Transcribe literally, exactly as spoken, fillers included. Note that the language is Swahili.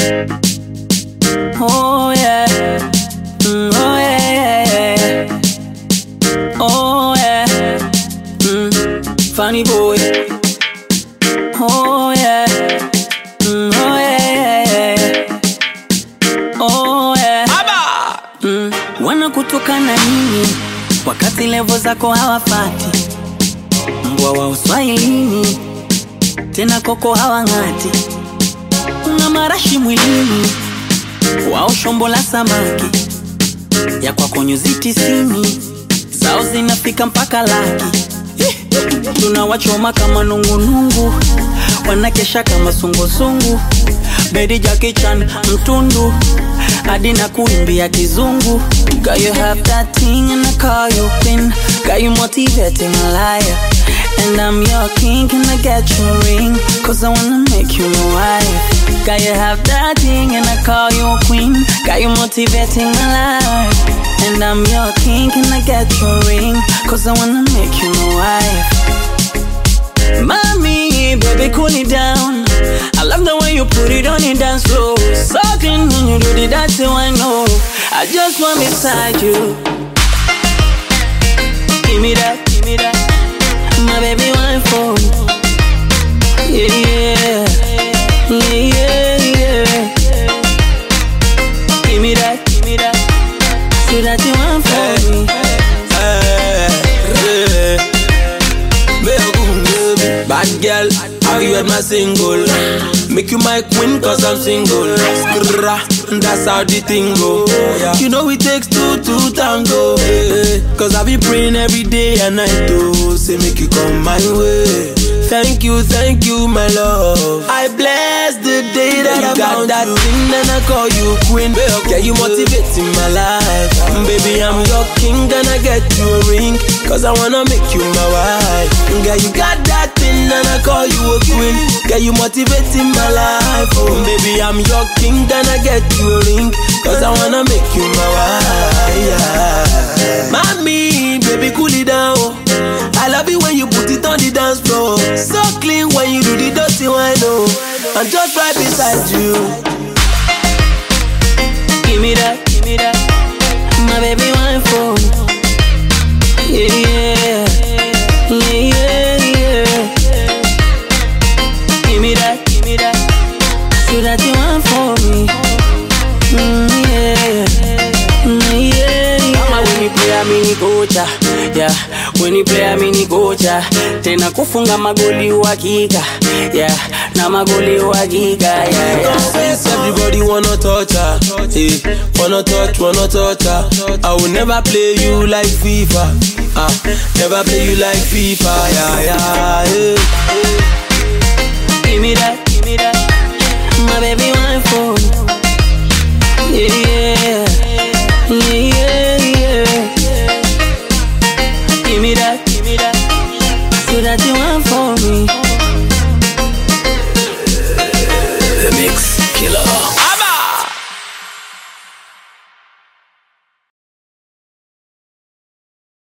Oh yeah, mm, oh yeah, yeah, yeah. Oh yeah, mm, funny boy. Oh yeah, mm, oh yeah, yeah, yeah. Oh yeah, mm, wana kutoka na nini wakati levo zako hawafati, mbwa wa uswahilini tena koko hawangati, una marashi mwilini wao shombo la samaki ya kwako nyuzi tisini zao zinafika mpaka laki. Tunawachoma kama nungunungu, wanakesha kama sungusungu. Bedi Jackie Chan mtundu hadi na kuimbia kizungu. Girl, you have that thing and I call you queen. Got you motivating a liar, and I'm your king. Can I get you a ring? Cause I wanna make you my wife. Got you have that thing and I call you a queen. Got you motivating my life, and I'm your king. Can I get you a ring? Cause I wanna make you my wife. Mommy, baby, cool it down. I love the way you put it on your dance floor. Sucking when you do the dancing, I know. I just want beside you. Give me that, give me that. My baby, one for me. Yeah, yeah, yeah, yeah, yeah. Give me that, give me that. So that you want for me. Bad girl, how you at my single? Make you my queen cause I'm single. That's how the thing go. You know it takes two to tango. Cause I be praying every day and night to say make you come my way. Thank you, thank you, my love. I bless the day that you I got that you. Thing, then I call you queen. Yeah, you motivating my life. Baby, I'm your king, gonna get you a ring. Cause I wanna make you my wife. Yeah, you got that thing, then I call you a queen. Yeah, you motivating my life. Oh, baby, I'm your king, gonna get you a ring. Cause I wanna make you my wife. Yeah. Mommy, baby, cool it down. I love it when you put it on the dance floor. So clean when you do the dirty one, oh. I'm just right beside you. Give me that, give me that. My baby, one for me. Yeah, yeah, yeah, yeah, yeah. Give me that, give me that. So that you want for me. Mm, yeah, mm, yeah, yeah. Mama, when you play, I mean you gocha. Yeah, when you play, I mean you gocha. Tena kufunga magoli uhakika. Yeah, na magoli uhakika. Yeah, yeah. Everybody wanna touch her. Hey, wanna touch, wanna touch her. I will never play you like FIFA. Ah, never play you like FIFA. Yeah, yeah, yeah. Give me that.